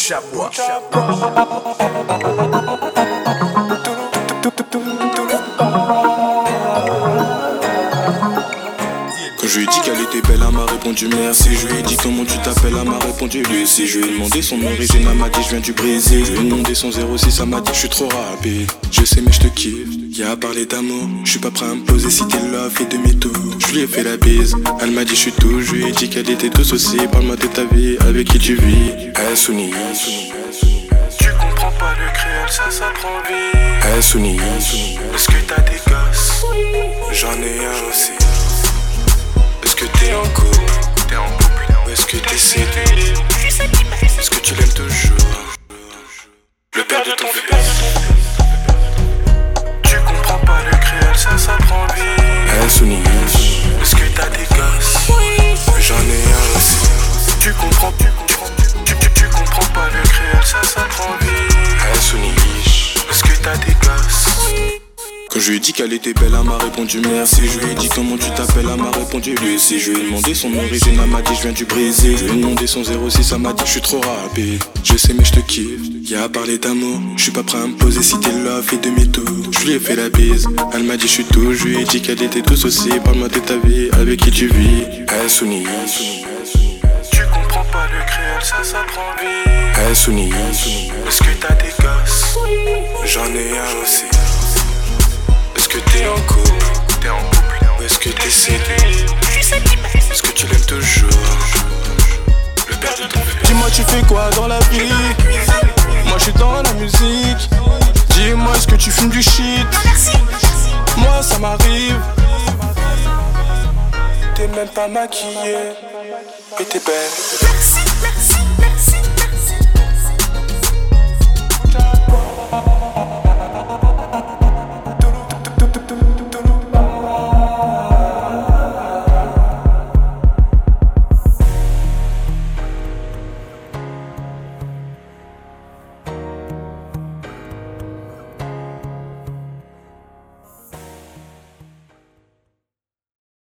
bouche à bois. Quand je lui ai dit qu'elle était belle, elle m'a répondu merci. Je lui ai dit comment tu t'appelles, elle m'a répondu Lucie. Je lui ai demandé son origine, elle m'a dit je viens du Brésil. Je lui ai demandé son 06, elle m'a dit je suis trop rapide. Je sais mais je te kiffe, y'a à parler d'amour. Je suis pas prêt à me poser si t'es là, fais demi-tour. Je lui ai fait la bise, elle m'a dit je suis tout. Je lui ai dit qu'elle était douce aussi, parle-moi de ta vie, avec qui tu vis. Hey Souni, tu comprends pas le créole, ça s'apprend vite. hey Souni, Est-ce que t'as des gosses? j'en ai un aussi. Est-ce que t'es en couple? Ou est-ce que t'es séduit? Est-ce que tu l'aimes toujours? Le père de ton fils. Tu comprends pas le créole, ça s'apprend vite. Hey Souni, Est-ce que t'as des gosses? j'en ai un aussi. Tu comprends pas le créole, ça s'apprend vite. Hey Souni, Est-ce que t'as des gosses? quand je lui ai dit qu'elle était belle, elle m'a répondu merci. Je lui ai dit comment tu t'appelles, elle m'a répondu Lucie. Je lui ai demandé son origine, elle m'a dit je viens du Brésil. Je lui ai demandé son 06, elle m'a dit je suis trop rapide. Je sais mais je te kiffe, y'a à parler d'amour. Je suis pas prêt à me poser si t'es là, fais demi-tour. Je lui ai fait la bise, elle m'a dit je suis tout. Je lui ai dit qu'elle était douce aussi, parle-moi de ta vie, avec qui tu vis. Hey Souni, Tu comprends pas le créole, ça s'apprend vite. hey Souni, Est-ce que t'as des gosses? j'en ai un aussi. Est-ce que t'es en couple? Ou est-ce que t'es séduit? Est-ce que tu l'aimes toujours? Le père de ton fils. Dis-moi tu fais quoi dans la vie? Moi je suis dans la musique. Dis-moi est-ce que tu fumes du shit? Moi ça m'arrive. T'es même pas maquillée et t'es belle.